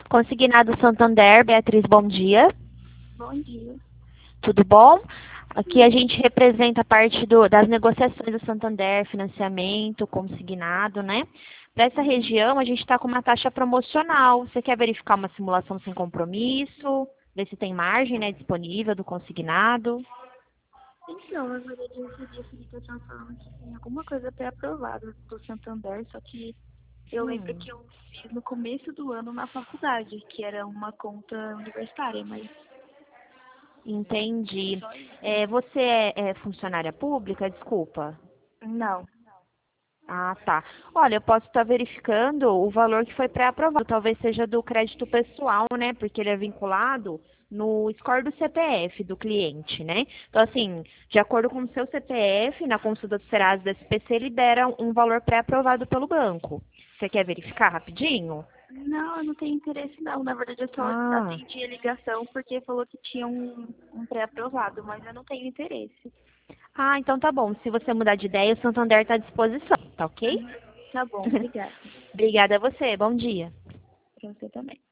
Consignado Santander, Beatriz, bom dia. Bom dia. Tudo bom? Aqui a gente representa a parte das negociações do Santander, financiamento, consignado, né? Para essa região, a gente está com uma taxa promocional. Você quer verificar uma simulação sem compromisso? Ver se tem margem, né, disponível do consignado? Então, na verdade, esse dia Felipe estava falando que tem alguma coisa pré-aprovada do Santander, só que eu lembro Hum, que eu fiz no começo do ano na faculdade, que era uma conta universitária, mas entendi. só isso. Você é funcionária pública? Desculpa. Não. Ah, tá. Olha, eu posso estar verificando o valor que foi pré-aprovado. Talvez seja do crédito pessoal, né? Porque ele é vinculado no score do CPF do cliente, né? Então, assim, de acordo com o seu CPF, na consulta do Serasa do SPC, libera um valor pré-aprovado pelo banco. Você quer verificar rapidinho? Não, eu não tenho interesse não. Na verdade, eu só Ah, atendi a ligação porque falou que tinha um pré-aprovado, mas eu não tenho interesse. então tá bom. Se você mudar de ideia, o Santander está à disposição, tá ok? Uhum. Tá bom, obrigada. Obrigada a você. Bom dia. Pra você também.